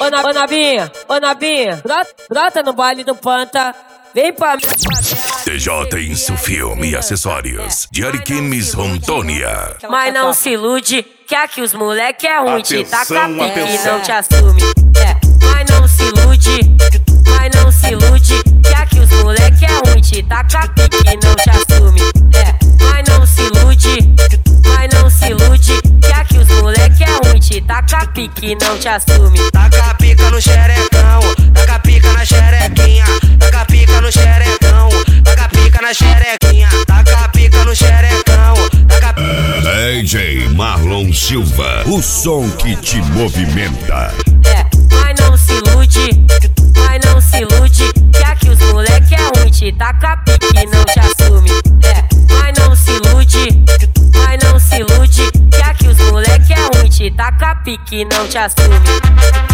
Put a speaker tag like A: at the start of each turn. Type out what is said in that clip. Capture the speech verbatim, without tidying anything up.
A: Ô, na, ô Nabinha, ô Nabinha, brota, brota no baile do Panta. Vem pra mim.
B: T J Insufilme e acessórios de Ariquemes, Rondônia.
A: Mas não se ilude, que aqui os moleque é ruim, te taca pique e
C: atenção.
A: não te assume. É, mas não se ilude, mas não se ilude, que aqui os moleque é ruim, te taca pique e não te assume. É, mas não se ilude, mas não se ilude, que aqui os moleque é ruim, te taca pique e não te assume.
C: Taca pica no xerecão, taca pica na xerequinha, taca pica no xerecão, taca pica na xerequinha, taca pica no xerecão, taca
B: D J Marlon Silva, o som que te movimenta.
A: É, mas não se ilude, mas não se ilude, que aqui os moleque é ruim, te taca pique e não te assume. É, mas não se ilude, mas não se ilude, que aqui os moleque é ruim, te taca pique e não te assume.